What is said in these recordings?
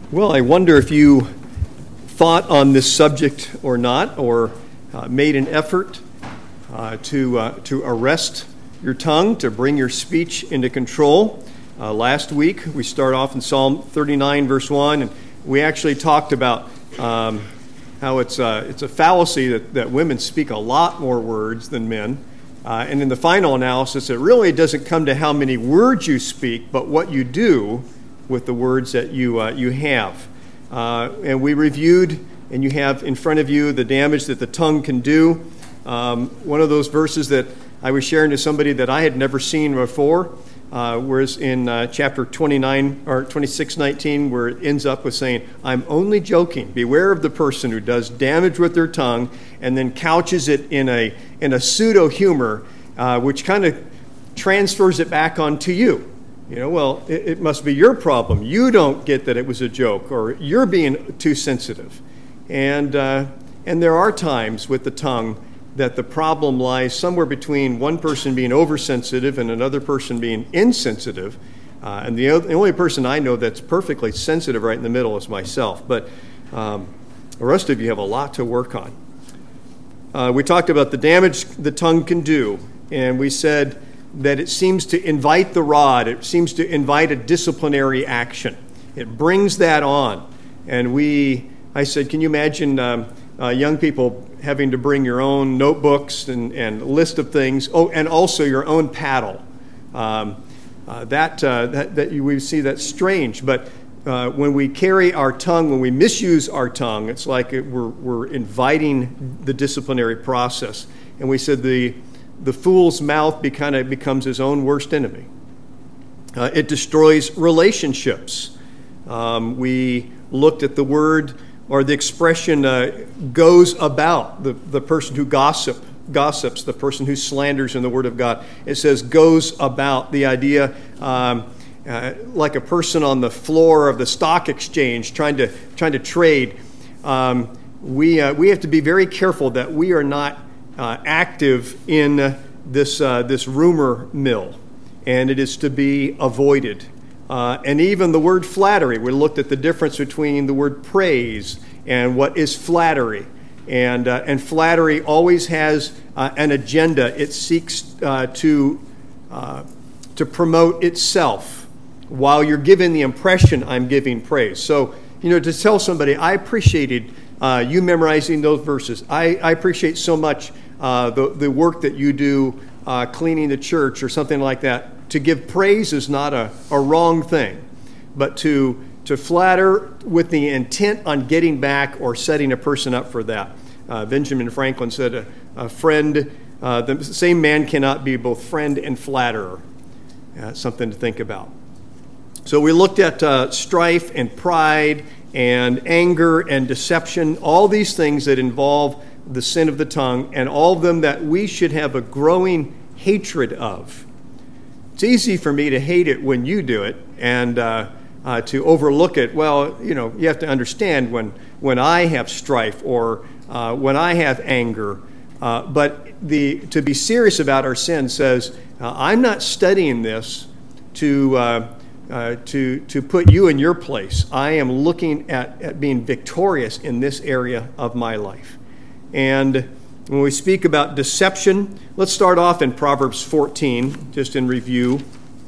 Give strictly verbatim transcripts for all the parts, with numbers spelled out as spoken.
Well, I wonder if you thought on this subject or not, or uh, made an effort uh, to uh, to arrest your tongue, to bring your speech into control. Uh, last week, we start off in Psalm thirty-nine, verse one, and we actually talked about um, how it's, uh, it's a fallacy that, that women speak a lot more words than men. Uh, and in the final analysis, it really doesn't come to how many words you speak, but what you do with the words that you uh, you have. Uh, and we reviewed, and you have in front of you the damage that the tongue can do. Um, one of those verses that I was sharing to somebody that I had never seen before, uh, whereas in uh, chapter twenty-nine or twenty-six nineteen, where it ends up with saying, "I'm only joking. Beware of the person who does damage with their tongue," and then couches it in a in a pseudo humor, uh, which kind of transfers it back onto you. You know, well, it, it must be your problem. You don't get that it was a joke, or you're being too sensitive. And uh, and there are times with the tongue that the problem lies somewhere between one person being oversensitive and another person being insensitive. Uh, and the, the only person I know that's perfectly sensitive right in the middle is myself. But um, the rest of you have a lot to work on. Uh, we talked about the damage the tongue can do, and we said that it seems to invite the rod. It seems to invite a disciplinary action. It brings that on. And we, I said, can you imagine um, uh, young people having to bring your own notebooks and, and list of things, oh, and also your own paddle? Um, uh, that, uh, that, that you, we see that's strange. But uh, when we carry our tongue, when we misuse our tongue, it's like it, we're, we're inviting the disciplinary process. And we said the The fool's mouth be kind of becomes his own worst enemy. Uh, it destroys relationships. Um, we looked at the word or the expression uh, goes about, the, the person who gossip, gossips, the person who slanders in the Word of God. It says goes about, the idea um, uh, like a person on the floor of the stock exchange trying to trying to trade. Um, we uh, we have to be very careful that we are not Uh, active in uh, this uh, this rumor mill, and it is to be avoided. Uh, and even the word flattery, we looked at the difference between the word praise and what is flattery. And uh, and flattery always has uh, an agenda. It seeks uh, to uh, to promote itself while you're giving the impression I'm giving praise. So, you know, to tell somebody, I appreciated uh, you memorizing those verses. I, I appreciate so much Uh, the, the work that you do uh, cleaning the church or something like that. To give praise is not a, a wrong thing, but to to flatter with the intent on getting back or setting a person up for that. Uh, Benjamin Franklin said, a, a friend, uh, the same man cannot be both friend and flatterer. Uh, something to think about. So we looked at uh, strife and pride and anger and deception, all these things that involve the sin of the tongue, and all of them that we should have a growing hatred of. It's easy for me to hate it when you do it, and uh, uh, to overlook it. Well, you know, you have to understand when when I have strife or uh, when I have anger. Uh, but the to be serious about our sin says, uh, I'm not studying this to uh, uh, to to put you in your place. I am looking at, at being victorious in this area of my life. And when we speak about deception, let's start off in Proverbs fourteen, just in review.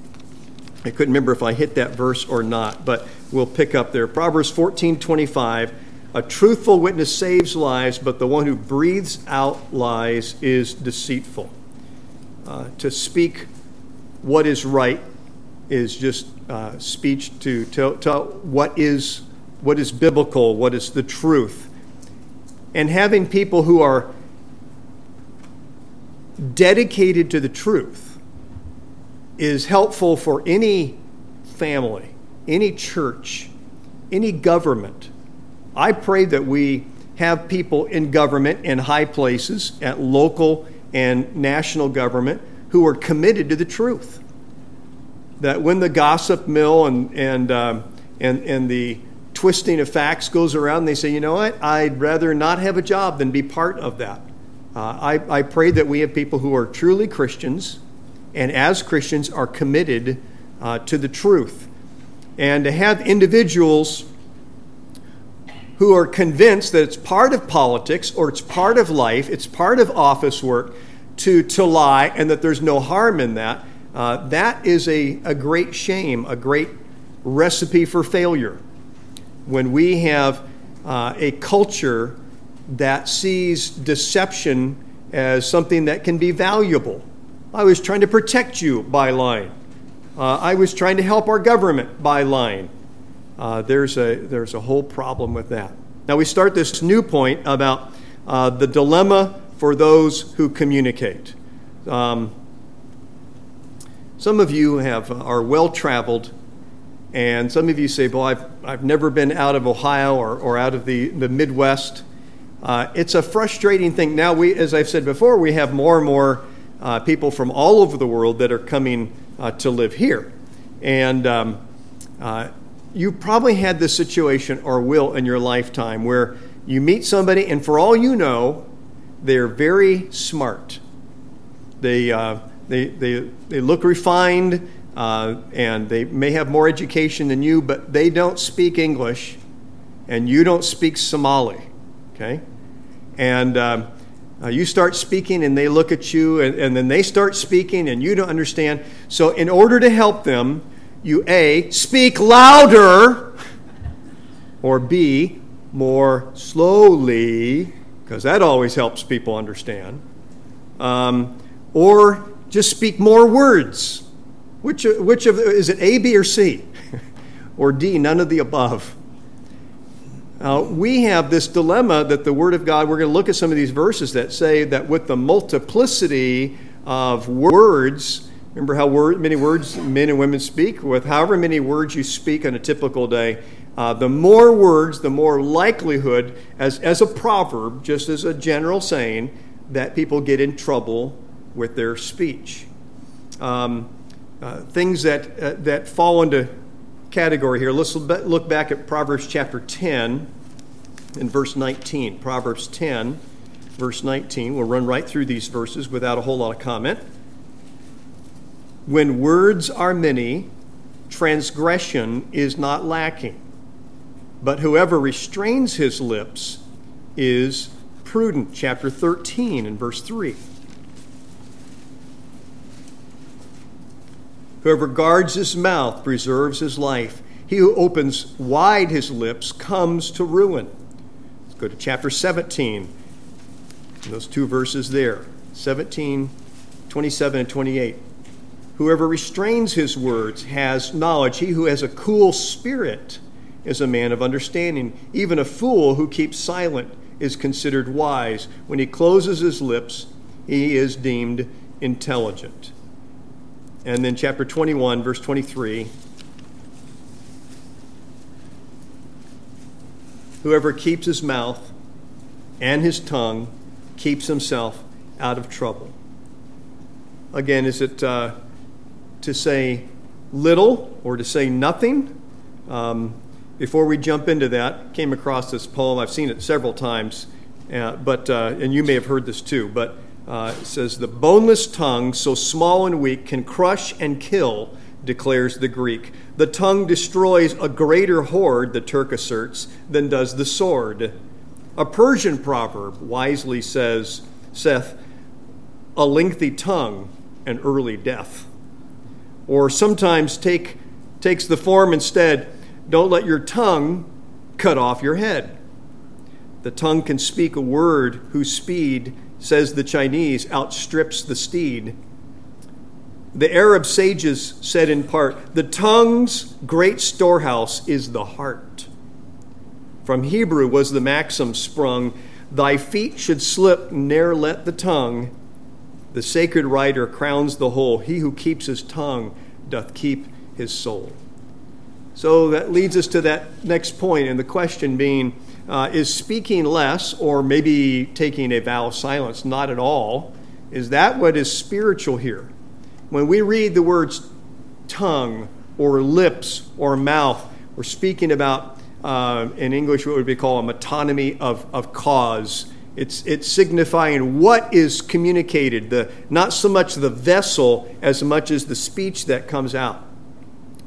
I couldn't remember if I hit that verse or not, but we'll pick up there. Proverbs fourteen twenty-five, a truthful witness saves lives, but the one who breathes out lies is deceitful. Uh, to speak what is right is just uh, speech to tell, tell what is what is biblical, what is the truth. And having people who are dedicated to the truth is helpful for any family, any church, any government. I pray that we have people in government in high places, at local and national government, who are committed to the truth. That when the gossip mill and and um, and and the twisting of facts goes around, they say, you know what, I'd rather not have a job than be part of that. Uh, I, I pray that we have people who are truly Christians, and as Christians are committed uh, to the truth. And to have individuals who are convinced that it's part of politics or it's part of life, it's part of office work to, to lie, and that there's no harm in that, uh, that is a, a great shame, a great recipe for failure. When we have uh, a culture that sees deception as something that can be valuable. I was trying to protect you by lying. Uh, I was trying to help our government by lying. Uh, there's a there's a whole problem with that. Now we start this new point about uh, the dilemma for those who communicate. Um, some of you have are well-traveled, and some of you say, well, I've, I've never been out of Ohio or, or out of the, the Midwest. Uh, it's a frustrating thing. Now, we, as I've said before, we have more and more uh, people from all over the world that are coming uh, to live here. And um, uh, you probably had this situation or will in your lifetime where you meet somebody, and for all you know, they're very smart. They, uh, they, they, they look refined, uh, and they may have more education than you, but they don't speak English, and you don't speak Somali, okay? And um, uh, you start speaking, and they look at you, and, and then they start speaking, and you don't understand. So in order to help them, you A, speak louder, or B, more slowly, because that always helps people understand, um, or just speak more words. Which, which of is it A, B, or C? Or D, none of the above? Uh, we have this dilemma that the Word of God, we're going to look at some of these verses that say that with the multiplicity of words, remember how word, many words men and women speak? With however many words you speak on a typical day, uh, the more words, the more likelihood, as, as a proverb, just as a general saying, that people get in trouble with their speech. Um, uh, things that, uh, that fall into category here. Let's look back at Proverbs chapter ten and verse nineteen. Proverbs ten, verse nineteen. We'll run right through these verses without a whole lot of comment. When words are many, transgression is not lacking, but whoever restrains his lips is prudent. Chapter thirteen and verse three. Whoever guards his mouth preserves his life. He who opens wide his lips comes to ruin. Let's go to chapter seventeen. Those two verses there, seventeen, twenty-seven and twenty-eight. Whoever restrains his words has knowledge. He who has a cool spirit is a man of understanding. Even a fool who keeps silent is considered wise. When he closes his lips, he is deemed intelligent. And then chapter twenty-one, verse twenty-three. Whoever keeps his mouth and his tongue keeps himself out of trouble. Again, is it uh, to say little or to say nothing? Um, before we jump into that, came across this poem. I've seen it several times, uh, but uh, and you may have heard this too, but Uh, it says, the boneless tongue, so small and weak, can crush and kill, declares the Greek. The tongue destroys a greater horde, the Turk asserts, than does the sword. A Persian proverb wisely says, saith, a lengthy tongue, an early death. Or sometimes take, takes the form instead, don't let your tongue cut off your head. The tongue can speak a word whose speed, says the Chinese, outstrips the steed. The Arab sages said in part, the tongue's great storehouse is the heart. From Hebrew was the maxim sprung, thy feet should slip, ne'er let the tongue. The sacred writer crowns the whole. He who keeps his tongue doth keep his soul. So that leads us to that next point, and the question being, Uh, is speaking less, or maybe taking a vow of silence, not at all, is that what is spiritual here? When we read the words tongue or lips or mouth, we're speaking about, uh, in English, what would be called a metonymy of, of cause. It's, it's signifying what is communicated, the, not so much the vessel as much as the speech that comes out.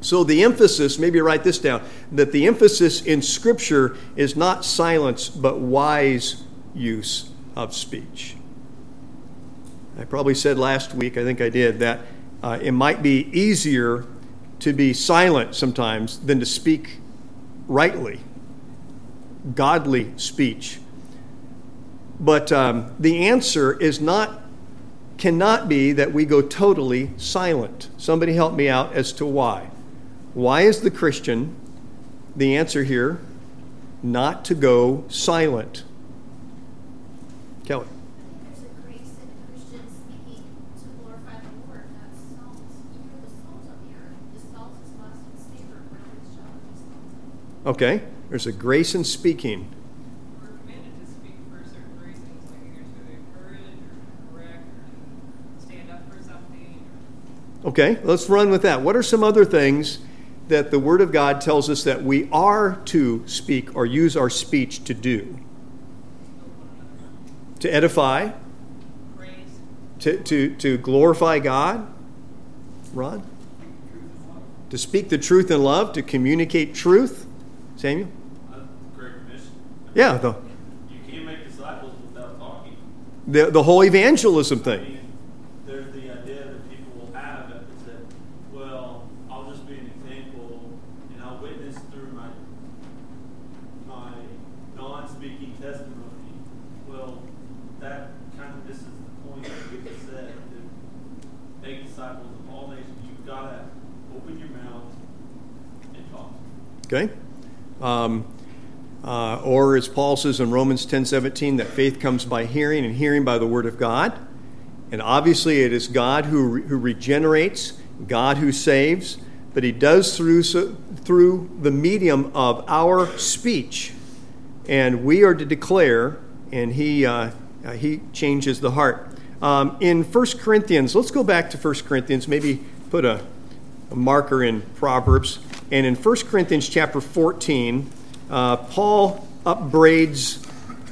So the emphasis, maybe write this down, that the emphasis in Scripture is not silence, but wise use of speech. I probably said last week, I think I did, that uh, it might be easier to be silent sometimes than to speak rightly, godly speech. But um, the answer is not, cannot be that we go totally silent. Somebody help me out as to why. Why is the Christian, the answer here, not to go silent? Kelly. There's a grace in Christians speaking to glorify the Lord. That's salt. You're the salt of the earth. The salt is lost its savor wherever it's shall be salted. Okay, there's a grace in speaking. We're commanded to speak for certain reasons, like either to encourage or correct or stand up for something. Okay, let's run with that. What are some other things that the Word of God tells us that we are to speak or use our speech to do? To edify? Praise. To, to, to glorify God? Ron? To speak the truth in love? To communicate truth? Samuel? Uh, Great Commission. Yeah, the, You can't make disciples without talking. the, the whole evangelism I thing. mean, there's the idea that people will have is that, well, I'll just be an example and I'll witness through my my non-speaking testimony. Well, that kind of misses the point that we just said. To make disciples of all nations, you've got to open your mouth and talk. Okay? Um, uh, or as Paul says in Romans ten seventeen, that faith comes by hearing and hearing by the Word of God. And obviously it is God who, re- who regenerates, God who saves, but he does through, so, through the medium of our speech. And we are to declare, and he, uh, uh, he changes the heart. Um, in First Corinthians, let's go back to First Corinthians, maybe put a, a marker in Proverbs. And in First Corinthians chapter fourteen, uh, Paul upbraids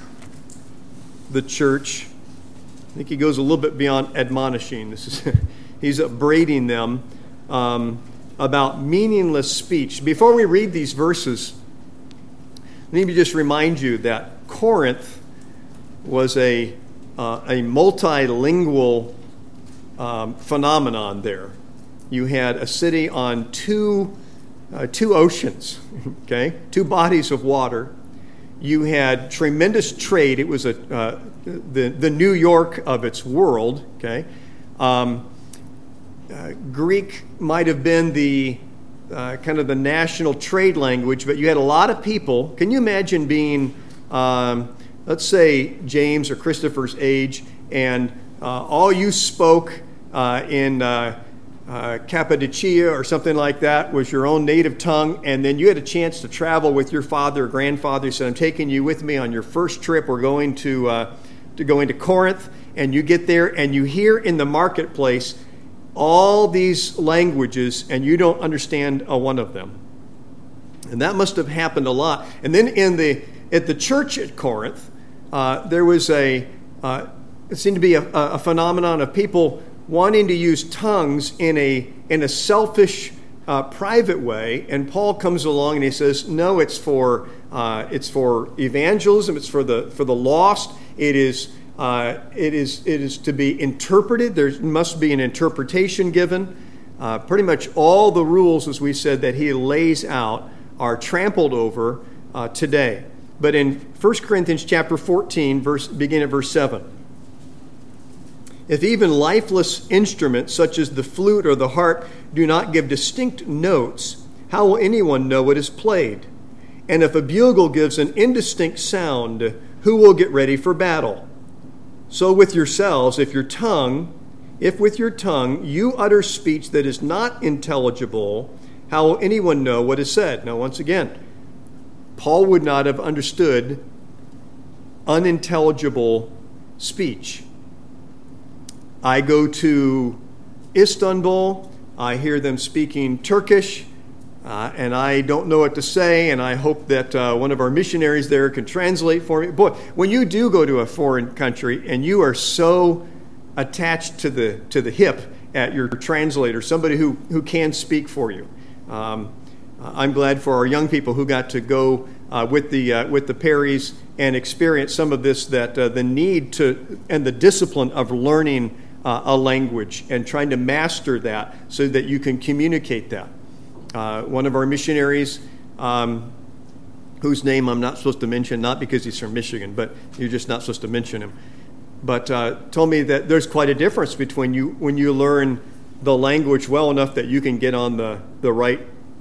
the church. I think he goes a little bit beyond admonishing. This is he's upbraiding them um, about meaningless speech. Before we read these verses, let me just remind you that Corinth was a uh, a multilingual um, phenomenon there. You had a city on two uh, two oceans, okay, two bodies of water. You had tremendous trade. It was a uh, the the New York of its world. Okay, um, uh, Greek might have been the uh, kind of the national trade language, but you had a lot of people. Can you imagine being, um, let's say, James or Christopher's age, and uh, all you spoke uh, in uh, uh, Cappadocia or something like that was your own native tongue, and then you had a chance to travel with your father or grandfather. He said, "I'm taking you with me on your first trip. We're going to uh, to go into Corinth," and you get there and you hear in the marketplace all these languages, and you don't understand a one of them. And that must have happened a lot. And then in the at the church at Corinth, uh, there was a uh, it seemed to be a, a phenomenon of people wanting to use tongues in a in a selfish, uh, private way. And Paul comes along and he says, "No, it's for uh, it's for evangelism. It's for the for the lost. It is." Uh, it is it is to be interpreted. There must be an interpretation given. Uh, pretty much all the rules, as we said, that he lays out are trampled over uh, today. But in First Corinthians chapter fourteen, verse, begin at verse seven. If even lifeless instruments such as the flute or the harp do not give distinct notes, how will anyone know what is played? And if a bugle gives an indistinct sound, who will get ready for battle? So with yourselves, if your tongue, if with your tongue you utter speech that is not intelligible, how will anyone know what is said? Now, once again, Paul would not have understood unintelligible speech. I go to Istanbul, I hear them speaking Turkish, Uh, and I don't know what to say, and I hope that uh, one of our missionaries there can translate for me. Boy, when you do go to a foreign country and you are so attached to the to the hip at your translator, somebody who, who can speak for you, Um, I'm glad for our young people who got to go uh, with the uh, with the Perrys and experience some of this, that uh, the need to and the discipline of learning uh, a language and trying to master that so that you can communicate that. Uh, one of our missionaries, um, whose name I'm not supposed to mention, not because he's from Michigan, but you're just not supposed to mention him, but uh, told me that there's quite a difference between you when you learn the language well enough that you can get on the, the right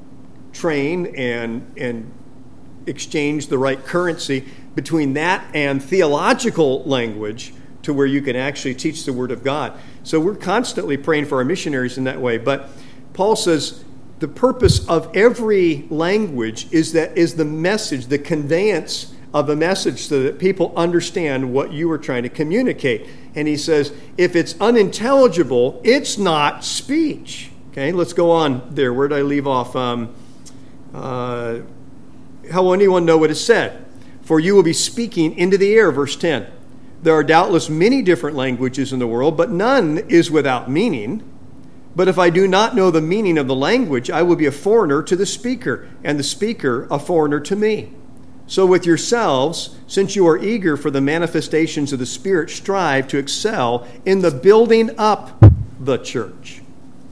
train and and exchange the right currency, between that and theological language to where you can actually teach the Word of God. So we're constantly praying for our missionaries in that way. But Paul says the purpose of every language is that is the message, the conveyance of a message so that people understand what you are trying to communicate. And he says, if it's unintelligible, it's not speech. Okay, let's go on there. Where did I leave off? Um, uh, how will anyone know what is said? For you will be speaking into the air, verse ten. There are doubtless many different languages in the world, but none is without meaning. But if I do not know the meaning of the language, I will be a foreigner to the speaker, and the speaker a foreigner to me. So with yourselves, since you are eager for the manifestations of the Spirit, strive to excel in the building up the church.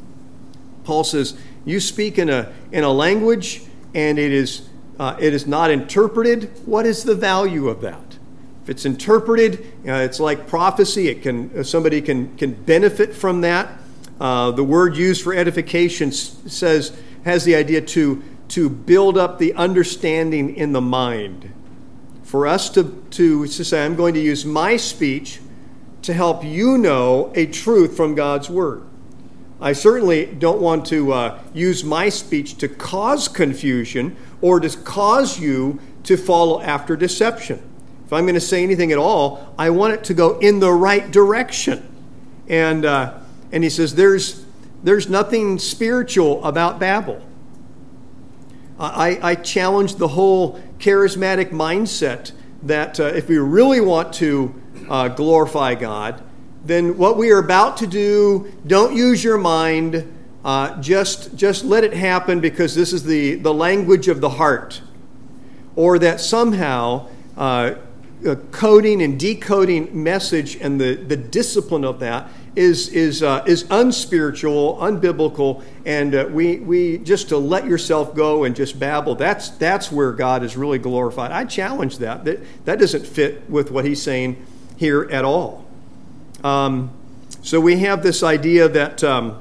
Paul says, you speak in a in a language, and it is uh, it is not interpreted. What is the value of that? If it's interpreted, uh, it's like prophecy. It can somebody can can benefit from that. Uh, the word used for edification says has the idea to to build up the understanding in the mind. For us to to, to say, I'm going to use my speech to help you know a truth from God's word. I certainly don't want to uh, use my speech to cause confusion or to cause you to follow after deception. If I'm going to say anything at all, I want it to go in the right direction. And uh, and he says there's there's nothing spiritual about Babel. I, I challenge the whole charismatic mindset that uh, if we really want to uh, glorify God, then what we are about to do, don't use your mind. Uh, just just let it happen because this is the, the language of the heart. Or that somehow uh, uh, coding and decoding message and the, the discipline of that is is uh, is unspiritual, unbiblical, and uh, we we just to let yourself go and just babble. That's that's where God is really glorified. I challenge that. That that doesn't fit with what he's saying here at all. Um, so we have this idea that um,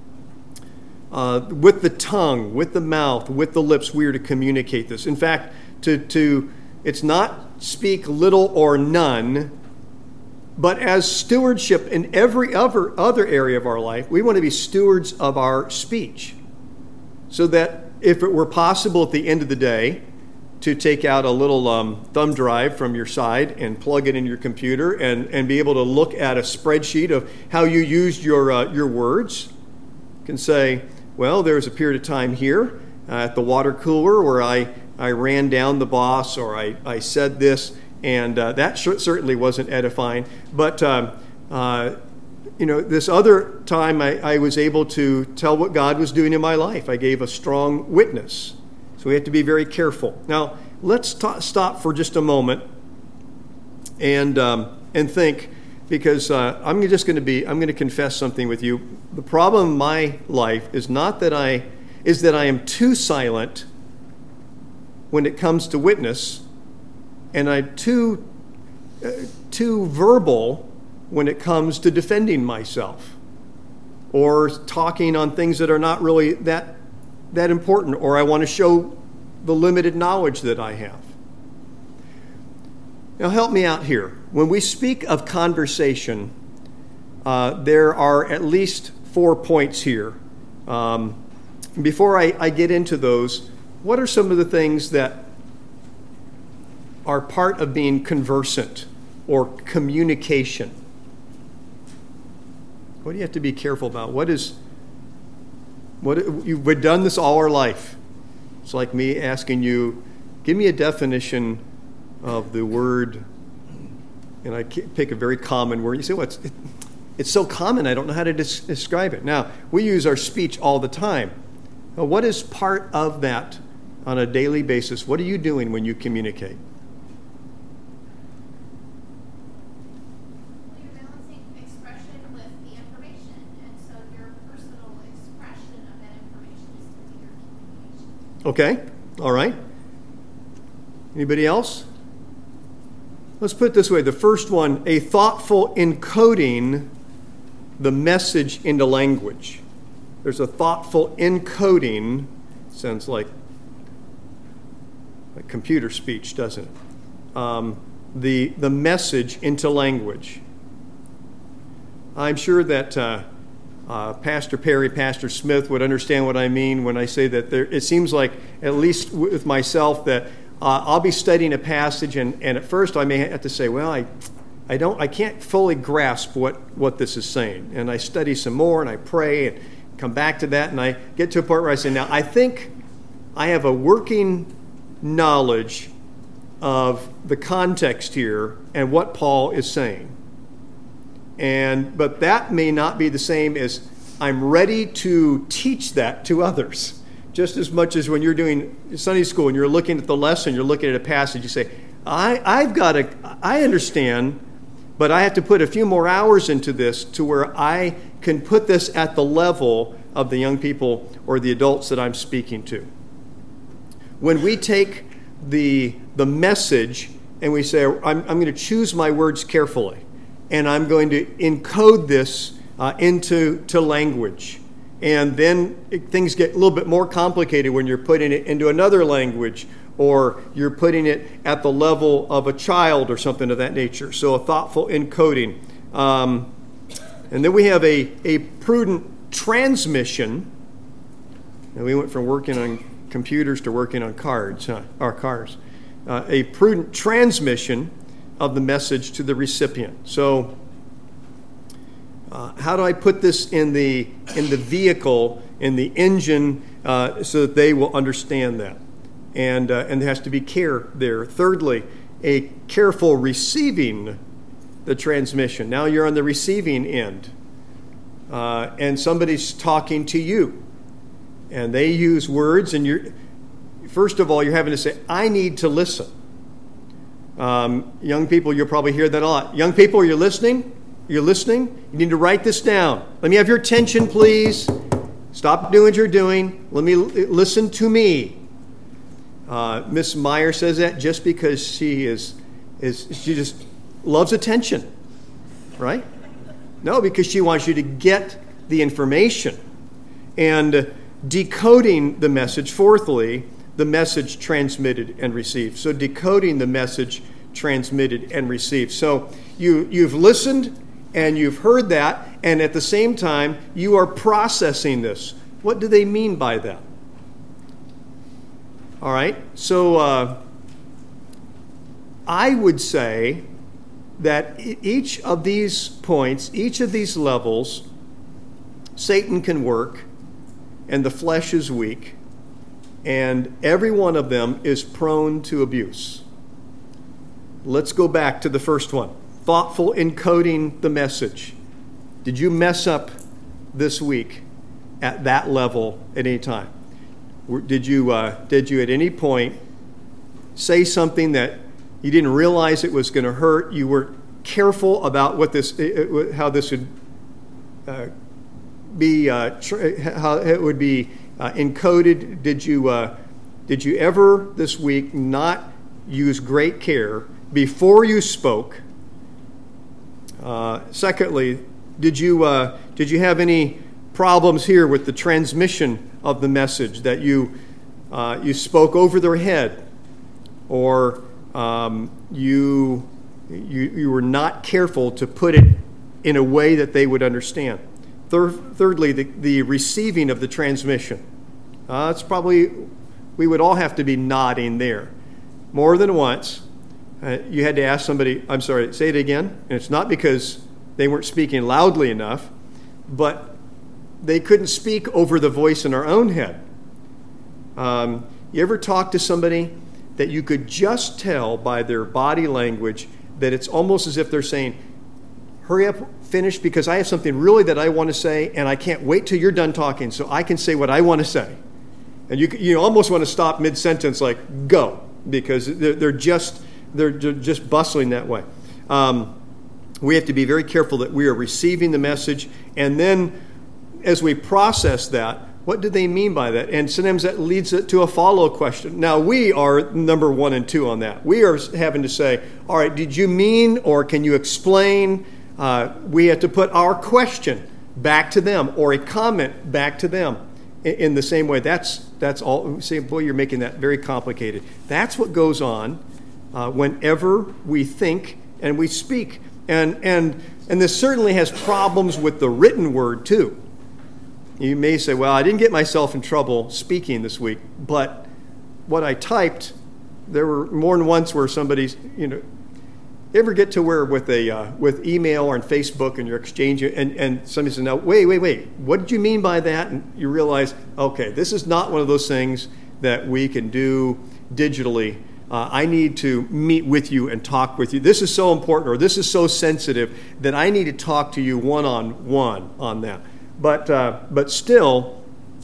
uh, with the tongue, with the mouth, with the lips, we are to communicate this. In fact, to to it's not speak little or none. But as stewardship in every other, other area of our life, we want to be stewards of our speech. So that if it were possible at the end of the day to take out a little um, thumb drive from your side and plug it in your computer and, and be able to look at a spreadsheet of how you used your, uh, your words, you can say, well, there was a period of time here uh, at the water cooler where I, I ran down the boss or I, I said this. And uh, that certainly wasn't edifying. But, um, uh, you know, this other time I, I was able to tell what God was doing in my life. I gave a strong witness. So we have to be very careful. Now, let's t- stop for just a moment and um, and think, because uh, I'm just going to be, I'm going to confess something with you. The problem in my life is not that I, is that I am too silent when it comes to witness, and I'm too, uh, too verbal when it comes to defending myself or talking on things that are not really that, that important, or I want to show the limited knowledge that I have. Now help me out here. When we speak of conversation, uh, there are at least four points here. Um, before I, I get into those, what are some of the things that are part of being conversant or communication? What do you have to be careful about? What is, what you've we've done this all our life. It's like me asking you, give me a definition of the word, and I pick a very common word. You say, well, it's, it, it's so common, I don't know how to des- describe it. Now, we use our speech all the time. Uh, what is part of that on a daily basis? What are you doing when you communicate? You're balancing expression with the information, and so your personal expression of that information is through your communication. Okay, all right. Anybody else? Let's put it this way. The first one, a thoughtful encoding the message into language. There's a thoughtful encoding, sounds like, like computer speech, doesn't it? Um, the, the message into language. I'm sure that uh, uh, Pastor Perry, Pastor Smith would understand what I mean when I say that there, it seems like, at least with myself, that uh, I'll be studying a passage, and, and at first I may have to say, well, I I don't I can't fully grasp what, what this is saying. And I study some more, and I pray, and come back to that, and I get to a part where I say, now, I think I have a working knowledge of the context here and what Paul is saying. And but that may not be the same as I'm ready to teach that to others. Just as much as when you're doing Sunday school and you're looking at the lesson, you're looking at a passage, you say, I, I've got to, I understand, but I have to put a few more hours into this to where I can put this at the level of the young people or the adults that I'm speaking to. When we take the, the message and we say, I'm, I'm going to choose my words carefully, and I'm going to encode this uh, into to language. And then it, things get a little bit more complicated when you're putting it into another language, or you're putting it at the level of a child or something of that nature. So a thoughtful encoding. Um, and then we have a, a prudent transmission. And we went from working on computers to working on cards, huh? Or cars. Uh, a prudent transmission of the message to the recipient. So uh, how do I put this in the in the vehicle, in the engine, uh, so that they will understand that? And uh, and there has to be care there. Thirdly, a careful receiving the transmission. Now you're on the receiving end, uh, and somebody's talking to you, and they use words, and you're first of all you're having to say, "I need to listen." Um, young people, you'll probably hear that a lot. Young people, are you listening? You're listening? You need to write this down. Let me have your attention, please. Stop doing what you're doing. Let me listen to me. Uh, Miss Meyer says that just because she is, is she just loves attention, right? No, because she wants you to get the information. And decoding the message, fourthly, the message transmitted and received. So decoding the message transmitted and received. So you, you've listened and you've heard that, and at the same time, you are processing this. What do they mean by that? All right, so uh, I would say that each of these points, each of these levels, Satan can work, and the flesh is weak, and every one of them is prone to abuse. Let's go back to the first one. Thoughtful encoding the message. Did you mess up this week at that level at any time? Did you, uh, did you at any point say something that you didn't realize it was going to hurt? You were careful about what this, how this would uh, be, uh, tr- how it would be uh, encoded. Did you, uh, did you ever this week not use great care before you spoke? Uh, secondly, did you uh, did you have any problems here with the transmission of the message, that you uh, you spoke over their head, or um, you, you you were not careful to put it in a way that they would understand? Third, thirdly, the, the receiving of the transmission. Uh, it's probably, we would all have to be nodding there more than once. Uh, you had to ask somebody, I'm sorry, say it again. And it's not because they weren't speaking loudly enough, but they couldn't speak over the voice in our own head. Um, you ever talk to somebody that you could just tell by their body language that it's almost as if they're saying, hurry up, finish, because I have something really that I want to say, and I can't wait till you're done talking so I can say what I want to say. And you you almost want to stop mid-sentence, like, go, because they're, they're just they're just bustling that way. Um, we have to be very careful that we are receiving the message, and then as we process that, what do they mean by that? And sometimes that leads to a follow-up question. Now, we are number one and two on that. We are having to say, all right, did you mean, or can you explain? Uh, we have to put our question back to them, or a comment back to them in, in the same way. That's that's all. Say, boy, you're making that very complicated. That's what goes on uh, whenever we think and we speak. And and and this certainly has problems with the written word, too. You may say, well, I didn't get myself in trouble speaking this week, but what I typed, there were more than once where somebody's, you know, you ever get to where with a uh, with email or on Facebook and you're exchanging, and, and somebody says, now, wait, wait, wait, what did you mean by that? And you realize, okay, this is not one of those things that we can do digitally. Uh, I need to meet with you and talk with you. This is so important, or this is so sensitive that I need to talk to you one-on-one on that. But uh, but still,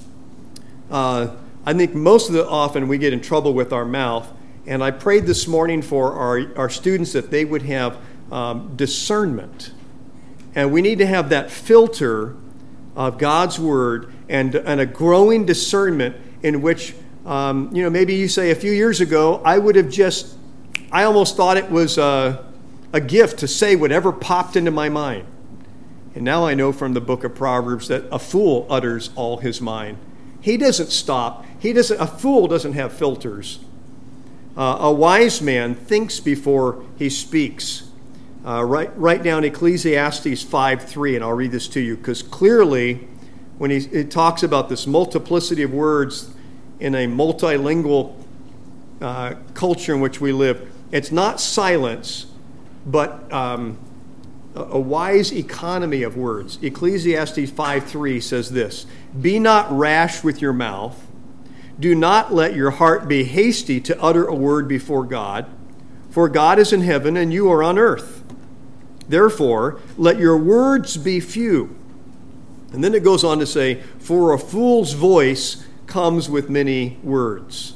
uh, I think most of the often we get in trouble with our mouth. And I prayed this morning for our, our students that they would have um, discernment. And we need to have that filter of God's Word and, and a growing discernment in which, um, you know, maybe you say a few years ago, I would have just, I almost thought it was a, a gift to say whatever popped into my mind. And now I know from the book of Proverbs that a fool utters all his mind. He doesn't stop. He doesn't. A fool doesn't have filters. Uh, a wise man thinks before he speaks. Uh, write, write down Ecclesiastes five three, and I'll read this to you, because clearly when he it talks about this multiplicity of words in a multilingual uh, culture in which we live, it's not silence, but um, a, a wise economy of words. Ecclesiastes five three says this, "Be not rash with your mouth. Do not let your heart be hasty to utter a word before God, for God is in heaven and you are on earth. Therefore, let your words be few." And then it goes on to say, "For a fool's voice comes with many words."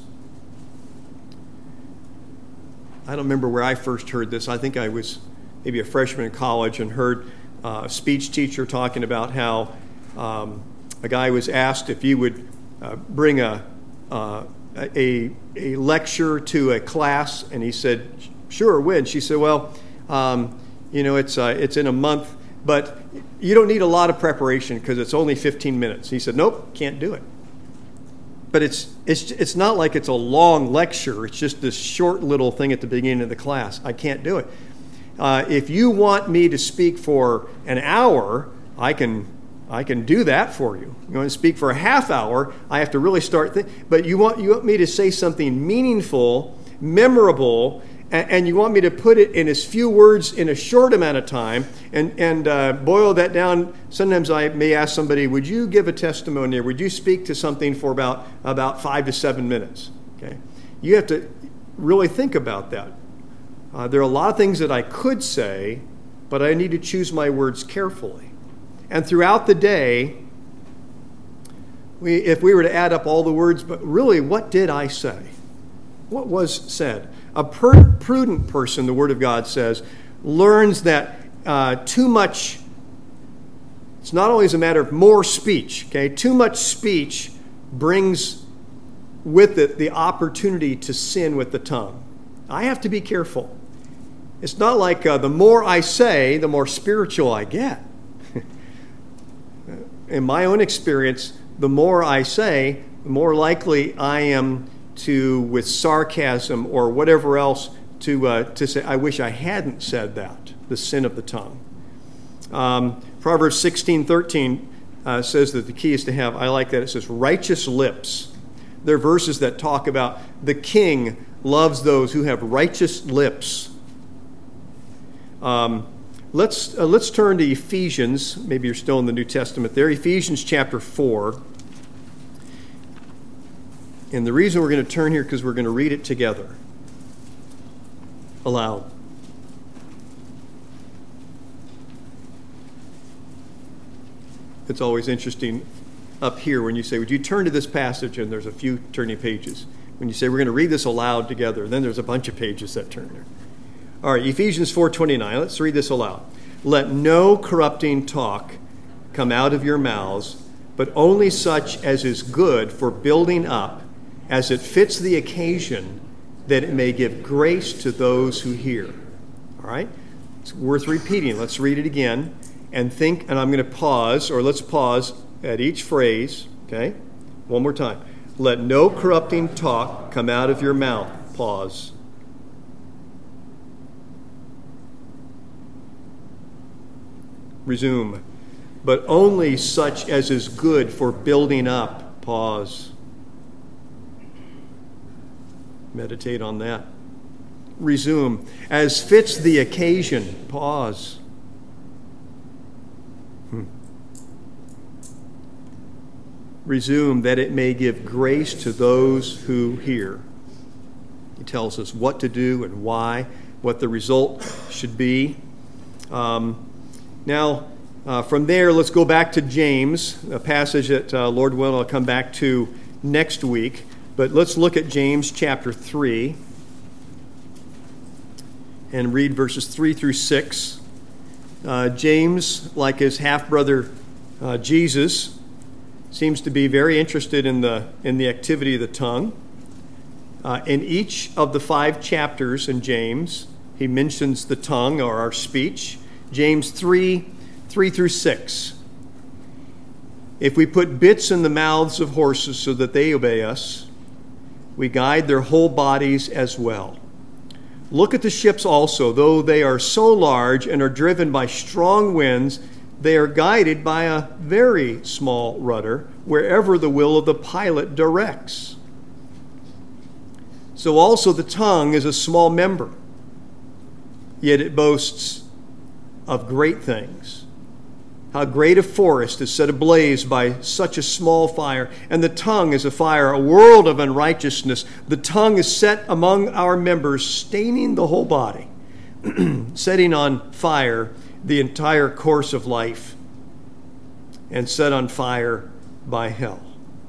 I don't remember where I first heard this. I think I was maybe a freshman in college and heard a speech teacher talking about how um, a guy was asked if he would uh, bring a Uh, a, a lecture to a class, and he said, "Sure, when?" She said, "Well, um, you know, it's uh, it's in a month, but you don't need a lot of preparation because it's only fifteen minutes." He said, "Nope, can't do it." But it's it's it's not like it's a long lecture. It's just this short little thing at the beginning of the class. I can't do it. Uh, if you want me to speak for an hour, I can. I can do that for you. You want to speak for a half hour, I have to really start thinking. But you want you want me to say something meaningful, memorable, and, and you want me to put it in as few words in a short amount of time, and, and uh, boil that down. Sometimes I may ask somebody, would you give a testimony, or would you speak to something for about, about five to seven minutes? Okay, you have to really think about that. Uh, there are a lot of things that I could say, but I need to choose my words carefully. And throughout the day, we, if we were to add up all the words, but really, what did I say? What was said? A per- prudent person, the Word of God says, learns that uh, too much, it's not always a matter of more speech, okay? Too much speech brings with it the opportunity to sin with the tongue. I have to be careful. It's not like uh, the more I say, the more spiritual I get. In my own experience, the more I say, the more likely I am to, with sarcasm or whatever else, to uh, to say, I wish I hadn't said that, the sin of the tongue. Um, Proverbs sixteen thirteen uh, says that the key is to have, I like that, it says, righteous lips. There are verses that talk about the king loves those who have righteous lips. Um Let's uh, let's turn to Ephesians. Maybe you're still in the New Testament there. Ephesians chapter four. And the reason we're going to turn here because we're going to read it together. Aloud. It's always interesting up here when you say, would you turn to this passage? And there's a few turning pages. When you say, we're going to read this aloud together, then there's a bunch of pages that turn there. All right, Ephesians four twenty-nine. Let's read this aloud. Let no corrupting talk come out of your mouths, but only such as is good for building up, as it fits the occasion, that it may give grace to those who hear. All right? It's worth repeating. Let's read it again and think, and I'm going to pause, or let's pause at each phrase, okay? One more time. Let no corrupting talk come out of your mouth. Pause. Resume. But only such as is good for building up. Pause. Meditate on that. Resume. As fits the occasion. Pause. Hmm. Resume, that it may give grace to those who hear. He tells us what to do and why, what the result should be. Um, now, uh, from there, let's go back to James, a passage that, uh, Lord willing, I'll come back to next week. But let's look at James chapter three and read verses three through six. Uh, James, like his half-brother uh, Jesus, seems to be very interested in the in the activity of the tongue. Uh, in each of the five chapters in James, he mentions the tongue or our speech. James three, three through six. If we put bits in the mouths of horses so that they obey us, we guide their whole bodies as well. Look at the ships also. Though they are so large and are driven by strong winds, they are guided by a very small rudder wherever the will of the pilot directs. So also the tongue is a small member, yet it boasts of great things. How great a forest is set ablaze by such a small fire. And the tongue is a fire, a world of unrighteousness. The tongue is set among our members, staining the whole body, setting on fire the entire course of life, and set on fire by hell.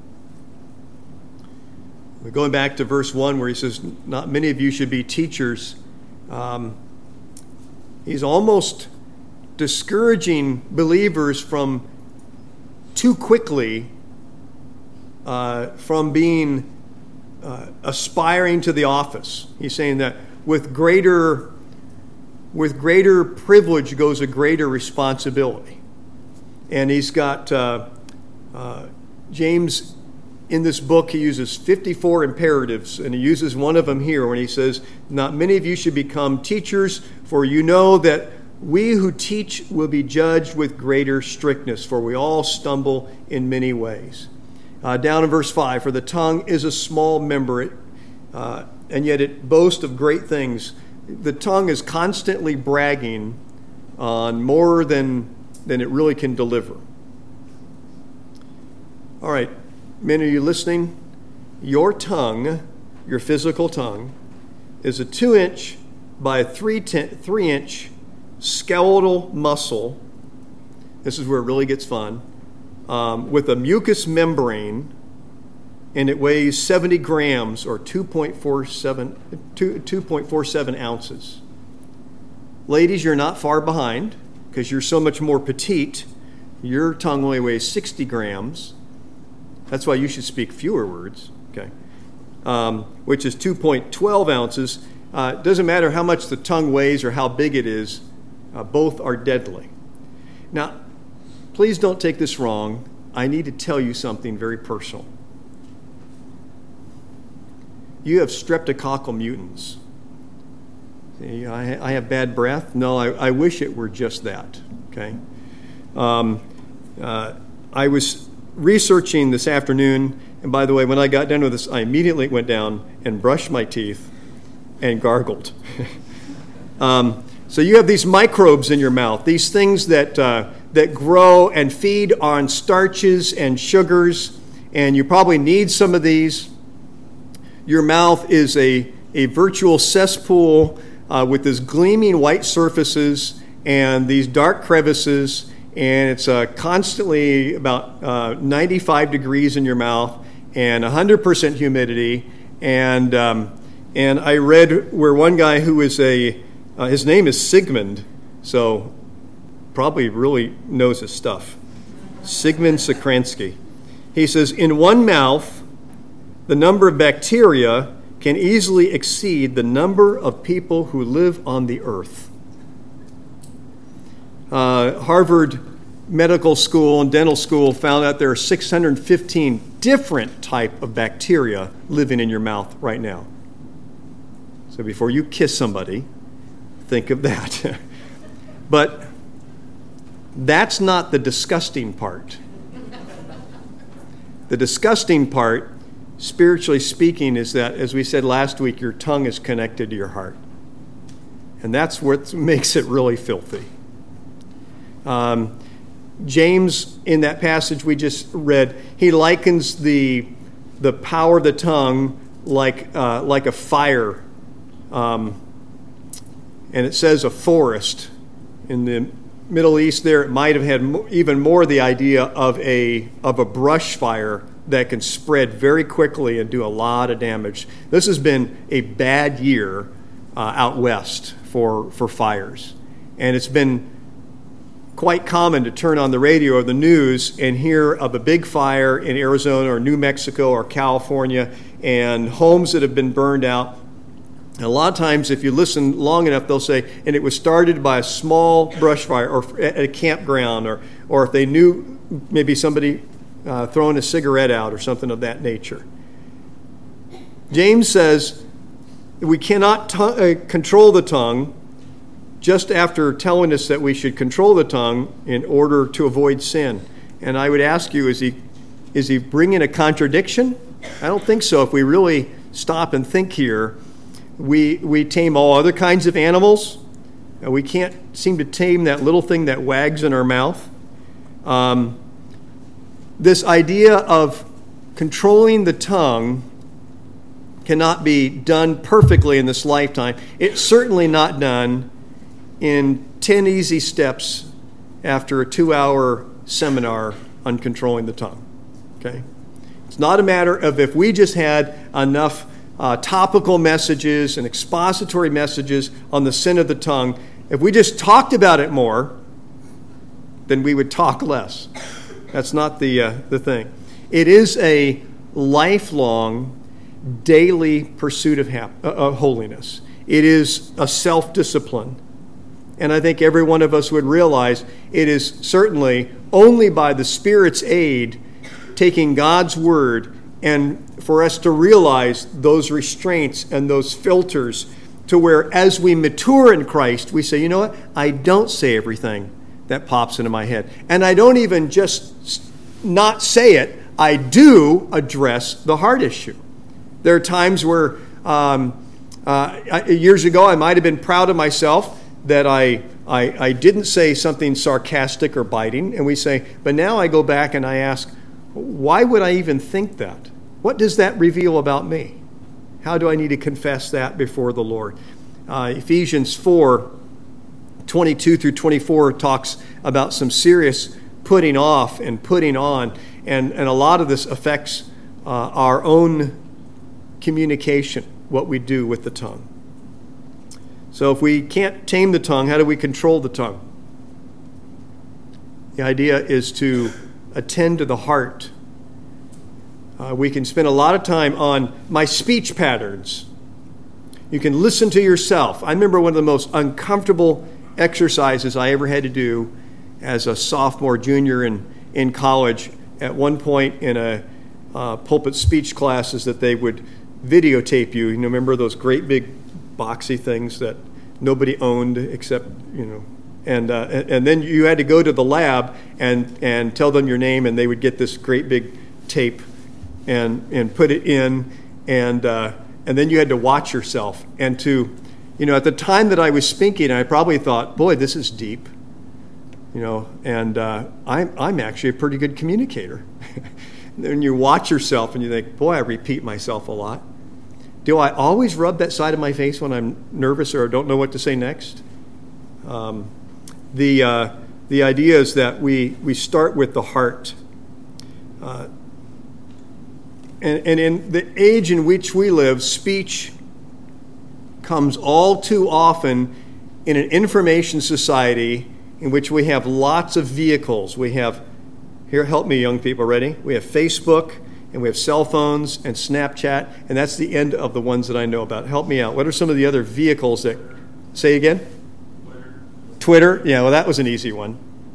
We're going back to verse one where he says, not many of you should be teachers. Um, he's almost discouraging believers from too quickly uh, from being uh, aspiring to the office. He's saying that with greater with greater privilege goes a greater responsibility. And he's got uh, uh, James in this book. He uses fifty-four imperatives, and he uses one of them here when he says, "Not many of you should become teachers, for you know that we who teach will be judged with greater strictness, for we all stumble in many ways." Uh, down in verse five, "For the tongue is a small member, it, uh, and yet it boasts of great things." The tongue is constantly bragging on more than, than it really can deliver. All right, men, are you listening? Your tongue, your physical tongue, is a two-inch by a three, ten, three-inch skeletal muscle. This is where it really gets fun. Um, with a mucous membrane, and it weighs seventy grams or two point four seven ounces. Ladies, you're not far behind because you're so much more petite. Your tongue only weighs sixty grams. That's why you should speak fewer words, okay? Um, which is two point one two ounces. Uh, it doesn't matter how much the tongue weighs or how big it is. Uh, both are deadly. Now, please don't take this wrong. I need to tell you something very personal. You have streptococcal mutans. See, I, I have bad breath. No, I, I wish it were just that, okay? Um, uh, I was researching this afternoon, and by the way, when I got done with this, I immediately went down and brushed my teeth and gargled. um, so you have these microbes in your mouth, these things that uh, that grow and feed on starches and sugars, and you probably need some of these. Your mouth is a, a virtual cesspool uh, with these gleaming white surfaces and these dark crevices, and it's uh, constantly about uh, ninety-five degrees in your mouth and one hundred percent humidity. And um, and I read where one guy who is a, uh, his name is Sigmund, so probably really knows his stuff. Sigmund Sakransky. He says, in one mouth, the number of bacteria can easily exceed the number of people who live on the earth. Uh, Harvard Medical School and Dental School found out there are six hundred fifteen different type of bacteria living in your mouth right now. So before you kiss somebody, think of that. But that's not the disgusting part. The disgusting part, spiritually speaking, is that, as we said last week, your tongue is connected to your heart. And that's what makes it really filthy. Um, James, in that passage we just read, he likens the, the power of the tongue like, uh, like a fire. Um, and it says a forest. In the Middle East there, it might have had mo- even more the idea of a, of a brush fire that can spread very quickly and do a lot of damage. This has been a bad year uh, out west for, for fires. And it's been quite common to turn on the radio or the news and hear of a big fire in Arizona or New Mexico or California and homes that have been burned out. And a lot of times, if you listen long enough, they'll say, and it was started by a small brush fire or at a campground, or, or if they knew maybe somebody uh, throwing a cigarette out or something of that nature. James says we cannot t- uh, control the tongue, just after telling us that we should control the tongue in order to avoid sin. And I would ask you, is he is he bringing a contradiction? I don't think so. If we really stop and think here, we we tame all other kinds of animals, and we can't seem to tame that little thing that wags in our mouth. Um, this idea of controlling the tongue cannot be done perfectly in this lifetime. It's certainly not done in ten easy steps after a two-hour seminar on controlling the tongue. Okay? It's not a matter of if we just had enough uh, topical messages and expository messages on the sin of the tongue. If we just talked about it more, then we would talk less. That's not the uh, the thing. It is a lifelong, daily pursuit of, hap- uh, of holiness. It is a self-discipline. And I think every one of us would realize it is certainly only by the Spirit's aid, taking God's word, and for us to realize those restraints and those filters to where as we mature in Christ, we say, you know what? I don't say everything that pops into my head. And I don't even just not say it. I do address the heart issue. There are times where um, uh, years ago I might have been proud of myself that I, I I didn't say something sarcastic or biting, and we say, but now I go back and I ask, why would I even think that? What does that reveal about me? How do I need to confess that before the Lord? Uh, Ephesians four, twenty-two through twenty-four talks about some serious putting off and putting on, and, and a lot of this affects uh, our own communication, what we do with the tongue. So if we can't tame the tongue, how do we control the tongue? The idea is to attend to the heart. Uh, we can spend a lot of time on my speech patterns. You can listen to yourself. I remember one of the most uncomfortable exercises I ever had to do as a sophomore, junior in, in college. At one point in a uh, pulpit speech classes that they would videotape you. You know, remember those great big boxy things that nobody owned except, you know, and uh, and then you had to go to the lab and, and tell them your name, and they would get this great big tape and and put it in, and uh, and then you had to watch yourself. And to, you know, at the time that I was speaking, I probably thought, boy, this is deep, you know, and uh, I'm I'm actually a pretty good communicator. Then you watch yourself and you think, boy, I repeat myself a lot. Do I always rub that side of my face when I'm nervous or don't know what to say next? Um, the uh, the idea is that we, we start with the heart. Uh, and, and in the age in which we live, speech comes all too often in an information society in which we have lots of vehicles. We have, here, help me, young people, ready? We have Facebook, and we have cell phones and Snapchat, and that's the end of the ones that I know about. Help me out. What are some of the other vehicles that, say again? Twitter. Twitter? Yeah, well, that was an easy one.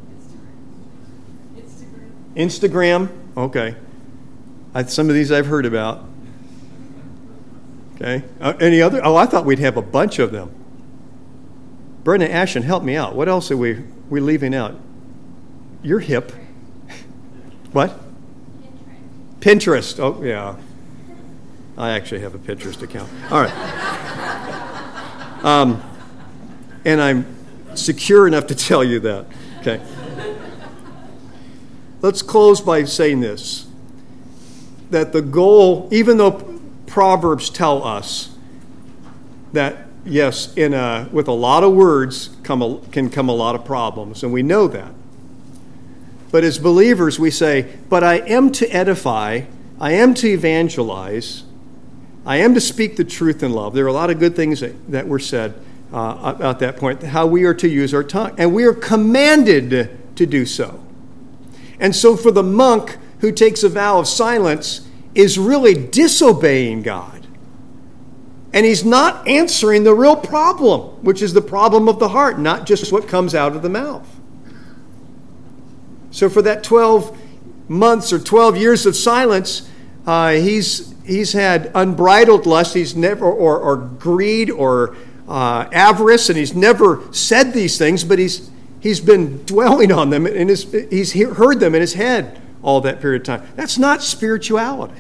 Instagram. Instagram? Okay. I, some of these I've heard about. Okay. Uh, any other? Oh, I thought we'd have a bunch of them. Brenda Ashton, help me out. What else are we we leaving out? You're hip. What? Pinterest. Oh, yeah. I actually have a Pinterest account. All right. Um, and I'm secure enough to tell you that. Okay. Let's close by saying this, that the goal, even though Proverbs tell us that, yes, in a, with a lot of words come a, can come a lot of problems, and we know that. But as believers, we say, but I am to edify, I am to evangelize, I am to speak the truth in love. There are a lot of good things that, that were said uh, about that point, how we are to use our tongue. And we are commanded to do so. And so for the monk who takes a vow of silence is really disobeying God. And he's not answering the real problem, which is the problem of the heart, not just what comes out of the mouth. So for that twelve months or twelve years of silence, uh, he's he's had unbridled lust. He's never, or, or greed, or uh, avarice, and he's never said these things, but he's he's been dwelling on them, and his, he's heard them in his head all that period of time. That's not spirituality.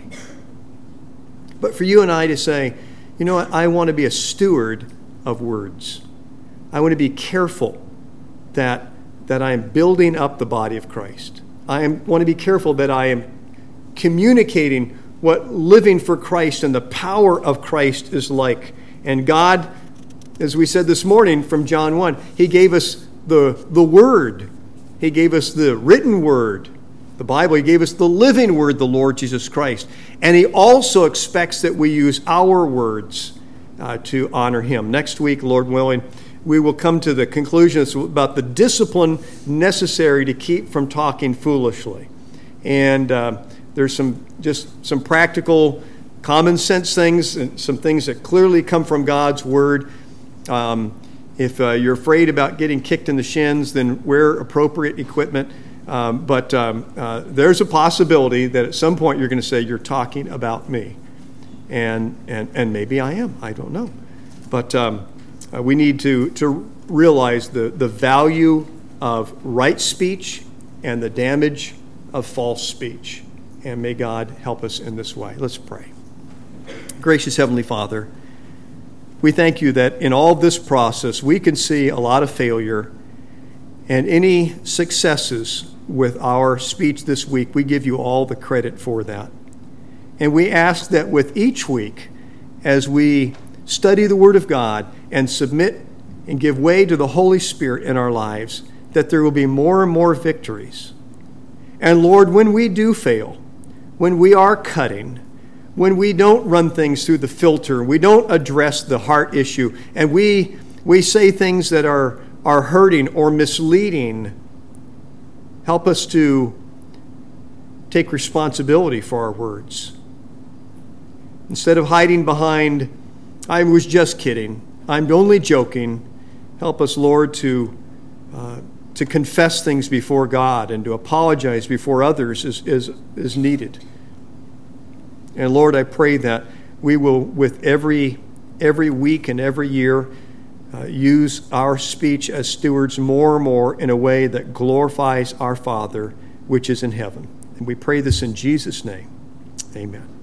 But for you and I to say, you know what, I want to be a steward of words. I want to be careful that that I am building up the body of Christ. I am, want to be careful that I am communicating what living for Christ and the power of Christ is like. And God, as we said this morning from John one, He gave us the, the Word. He gave us the written Word, the Bible. He gave us the living Word, the Lord Jesus Christ. And He also expects that we use our words uh, to honor Him. Next week, Lord willing, we will come to the conclusion about the discipline necessary to keep from talking foolishly. And uh, there's some just some practical, common sense things, and some things that clearly come from God's Word. Um, if uh, you're afraid about getting kicked in the shins, then wear appropriate equipment. Um, but um, uh, there's a possibility that at some point you're going to say, you're talking about me. And, and, and maybe I am. I don't know. But... Um, Uh, we need to, to realize the, the value of right speech and the damage of false speech. And may God help us in this way. Let's pray. Gracious Heavenly Father, we thank you that in all this process we can see a lot of failure, and any successes with our speech this week, we give you all the credit for that. And we ask that with each week, as we study the Word of God and submit and give way to the Holy Spirit in our lives, that there will be more and more victories. And Lord, when we do fail, when we are cutting, when we don't run things through the filter, we don't address the heart issue, and we we say things that are, are hurting or misleading, help us to take responsibility for our words. Instead of hiding behind, I was just kidding, I'm only joking, help us, Lord, to uh, to confess things before God and to apologize before others is, is, is needed. And Lord, I pray that we will, with every every week and every year, uh, use our speech as stewards more and more in a way that glorifies our Father, which is in heaven. And we pray this in Jesus' name. Amen.